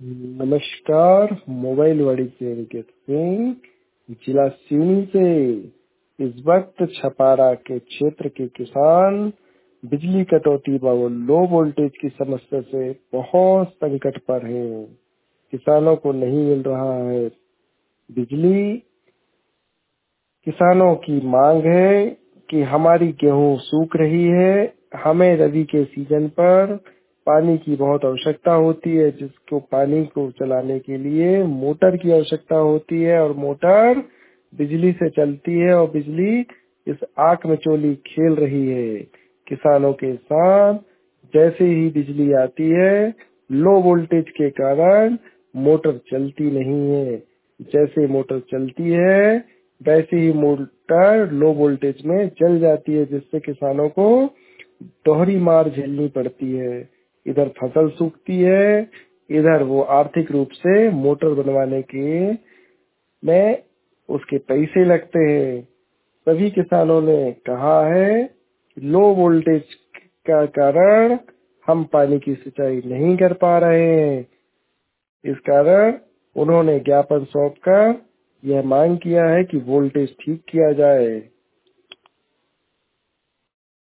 नमस्कार। मोबाइल वाणिज्य निकेत सिंह, जिला सिवनी से। इस वक्त छपारा के क्षेत्र के किसान बिजली कटौती व लो वोल्टेज की समस्या से बहुत संकट पर हैं। किसानों को नहीं मिल रहा है बिजली। किसानों की मांग है कि हमारी गेहूं सूख रही है, हमें रबी के सीजन पर पानी की बहुत आवश्यकता होती है, जिसको पानी को चलाने के लिए मोटर की आवश्यकता होती है और मोटर बिजली से चलती है और बिजली इस आंख में चोली खेल रही है किसानों के साथ। जैसे ही बिजली आती है, लो वोल्टेज के कारण मोटर चलती नहीं है। जैसे मोटर चलती है वैसे ही मोटर लो वोल्टेज में जल जाती है, जिससे किसानों को दोहरी मार झेलनी पड़ती है। इधर फसल सूखती है, इधर वो आर्थिक रूप से मोटर बनवाने के में उसके पैसे लगते हैं। सभी किसानों ने कहा है कि लो वोल्टेज का कारण हम पानी की सिंचाई नहीं कर पा रहे हैं। इस कारण उन्होंने ज्ञापन सौंपकर यह मांग किया है कि वोल्टेज ठीक किया जाए।